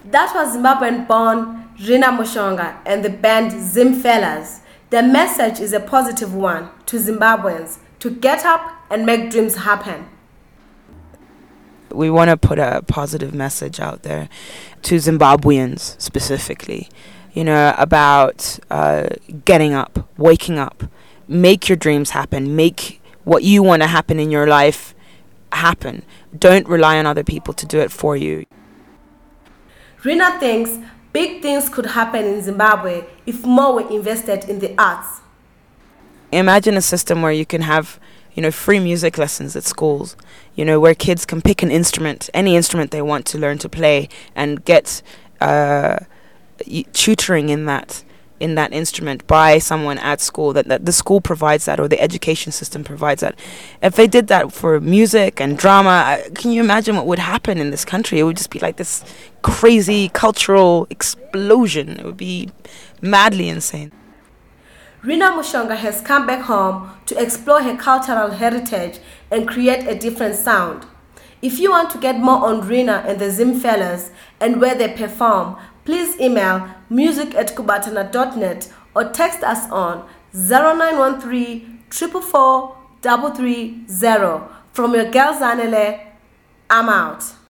That was Zimbabwean-born Rina Mushonga and the band Zimfellas. Their message is a positive one to Zimbabweans to get up and make dreams happen. We want to put a positive message out there to Zimbabweans specifically, about getting up, waking up, make your dreams happen, make what you want to happen in your life happen. Don't rely on other people to do it for you. Rina thinks big things could happen in Zimbabwe if more were invested in the arts. Imagine a system where you can have, free music lessons at schools, where kids can pick an instrument, any instrument they want to learn to play, and get tutoring in that instrument by someone at school, that the school provides that, or the education system provides that. If they did that for music and drama, can you imagine what would happen in this country? It would just be like this crazy cultural explosion. It would be madly insane. Rina Mushonga has come back home to explore her cultural heritage and create a different sound. If you want to get more on Rina and the Zimfellas and where they perform, please email music@kubatana.net or text us on 0913 444 330. From your girl Zanele, I'm out.